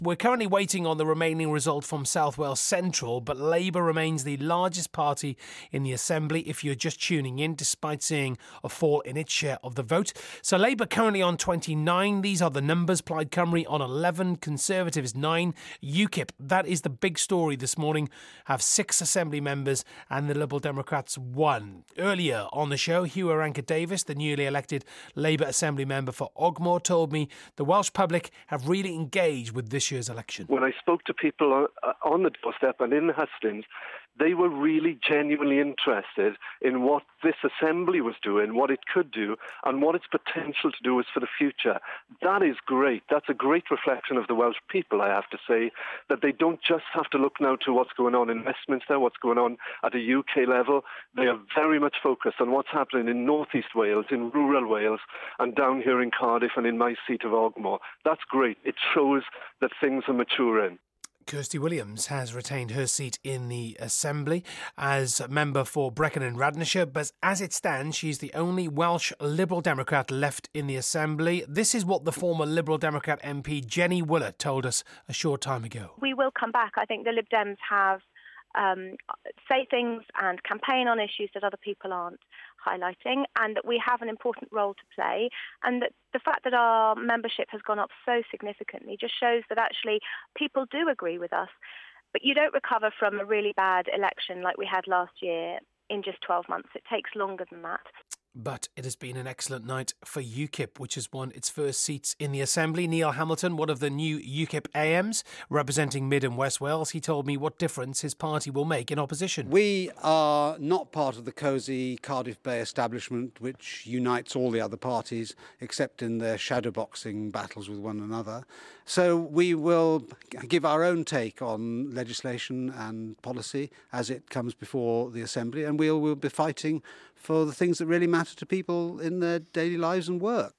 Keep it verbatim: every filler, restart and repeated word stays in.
We're currently waiting on the remaining result from South Wales Central, but Labour remains the largest party in the Assembly if you're just tuning in, despite seeing a fall in its share of the vote. So Labour currently on twenty-nine. These are the numbers. Plaid Cymru on eleven. Conservatives nine. UKIP, that is the big story this morning, have six Assembly members and the Liberal Democrats one. Earlier on the show, Hugh Aranka-Davies, the newly elected Labour Assembly member for Ogmore, told me the Welsh public have really engaged with this year's election. When I spoke to people on the doorstep and in the hustings, they were really genuinely interested in what this Assembly was doing, what it could do, and what its potential to do is for the future. That is great. That's a great reflection of the Welsh people, I have to say, that they don't just have to look now to what's going on in Westminster, what's going on at a U K level. They are very much focused on what's happening in North East Wales, in rural Wales, and down here in Cardiff and in my seat of Ogmore. That's great. It shows that things are maturing. Kirsty Williams has retained her seat in the Assembly as member for Brecon and Radnorshire, but as it stands, she's the only Welsh Liberal Democrat left in the Assembly. This is what the former Liberal Democrat M P Jenny Willett told us a short time ago. We will come back. I think the Lib Dems have um, say things and campaign on issues that other people aren't highlighting, and that we have an important role to play, and that the fact that our membership has gone up so significantly just shows that actually people do agree with us. But you don't recover from a really bad election like we had last year in just twelve months. It takes longer than that. But it has been an excellent night for UKIP, which has won its first seats in the Assembly. Neil Hamilton, one of the new UKIP A Ms, representing Mid and West Wales, he told me what difference his party will make in opposition. We are not part of the cosy Cardiff Bay establishment, which unites all the other parties, except in their shadowboxing battles with one another. So we will give our own take on legislation and policy as it comes before the Assembly, and we'll, we'll be fighting for the things that really matter to people in their daily lives and work.